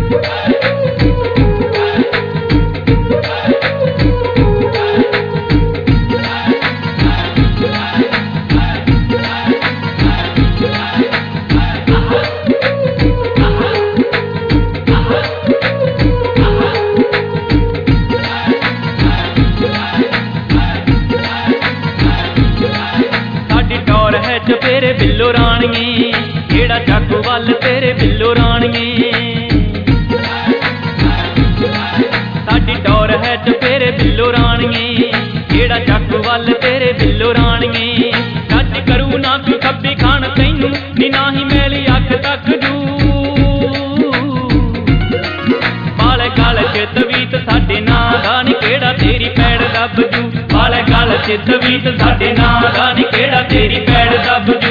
तेरे बिल्लो राणिए केड़ा जागो वल तेरे बिल्लो राणिए साडी टौर है तेरे बिल्लो राणिए केड़ा जागो वल तेरे बिल्लो राणिए सच करू ना तू खब्बी खान तैनू नी ना ही मेली अख तक जू बाले गल च तवीत साडे नां दा नी केड़ा तेरी पैड़ दब जू बाले गल च तवीत साडे नां दा नी केड़ा तेरी पैड़ दब जू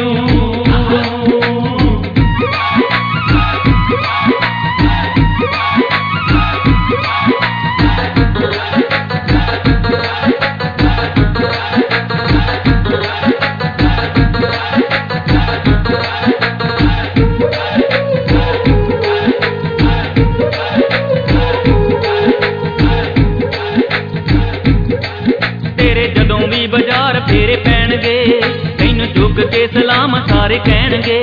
तेरे जदों भी बाजार फेरे पैणगे तैनू चुग के सलाम सारे कहणगे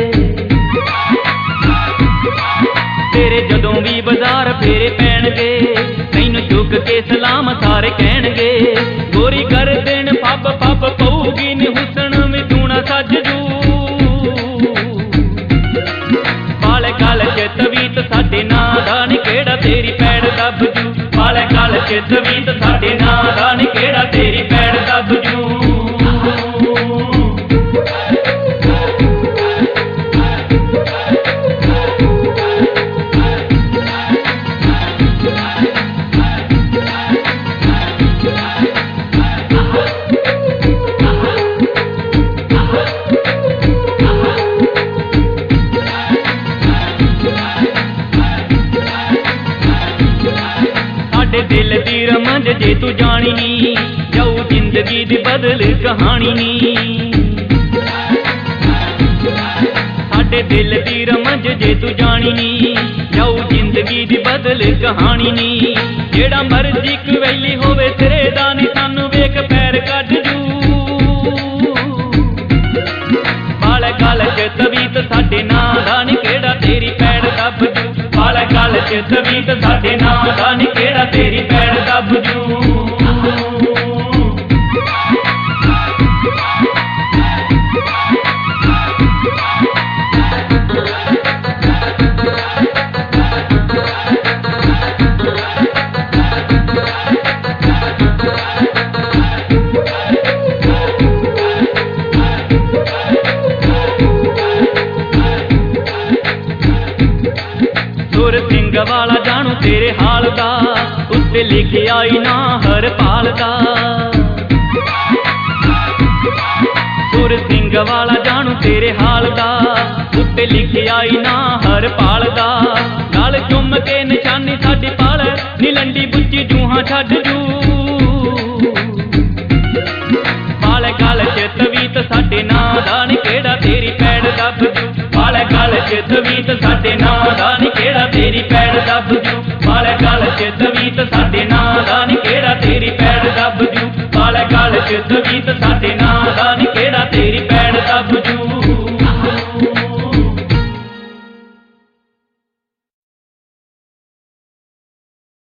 तेरे जदों भी बाजार फेरे पैणगे तैनू चुग के सलाम सारे कहणगे गोरी कर देन पब पब पऊगी नी हुसन में दूना सज जू बाले गल च तवीत साडे नां दा नी केड़ा तेरी पैड़ दब जू बाले गल च तवीत साडे नां दा नी केड़ा तेरी पैड़ दब जू दिल दी रमज जे तू जानी नी जाऊ जिंदगी दी बदल कहानी नी साडे दिल दी रमज जे तू जानी नी जाऊ जिंदगी दी बदल कहानी नी जेड़ा मर्जी कवेली होवे सिरे दा नी सानू वेख पैर कढ जू बाले गल च तवीत साडे नां दा नी केड़ा तेरी पैड़ दब जू बाले गल च तवीत साडे नां दा नी केड़ा तेरी पैड़ दब जू सुर सिंह वाला जानू तेरे हाल दा उत्ते लिखे आई ना हर पाल दा सुर सिंह वाला जानू तेरे हाल दा उत्ते लिखे आई ना हर पाल दा गल चुम के निशानी साडी पाल नीलंडी बुच्ची जूहां छड्ड जू बाले गल च तवीत साडे नां दा नी केड़ा तेरी पैड़ दब जू बाले गल च तवीत साडे नां दा नी केड़ा तेरी पैड़ दब जू बाले गल च तवीत साडे नां दा नी केड़ा तेरी पैड़ दब जू बाले गल च